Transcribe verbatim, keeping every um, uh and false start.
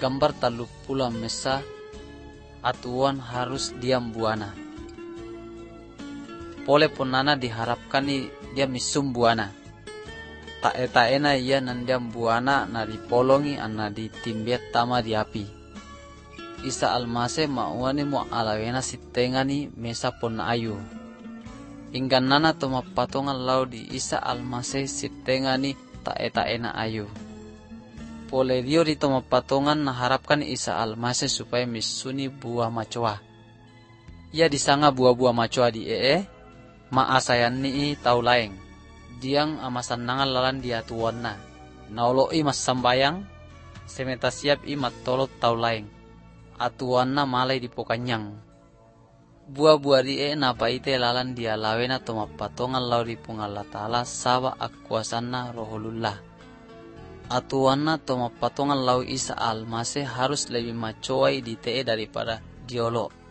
gambar talu pula mesa atuan harus diam buana. Pole ponana diharapkan ni dia misum buana. Tak etaena ia nandiam buana na dipolongi ana ditimbiat tama di api. Isa almase mauani mo alawena sitengani mesa pon ayu. Inggan nana toma patongan lau di isa almase sitengani tak etaena ayu. Pole dio di toma patongan naharapkan isa almase supaya misuni buah macoa. Ia disanga buah-buah macoa di ee, maasayan ni tau laeng. Diang amasan nangal lalan dia tuan na. Naolo i mas sambayang, semeta siap i matolot tau laeng. Atuan na malay di pokanyang. Buah-buah di ee napa ite lalan dia lawena toma patongan lau di pungala ta'ala saba akuasan na roholullah. Atuan na toma patongan lau isa almase harus lebih macoai di tee daripada diolo.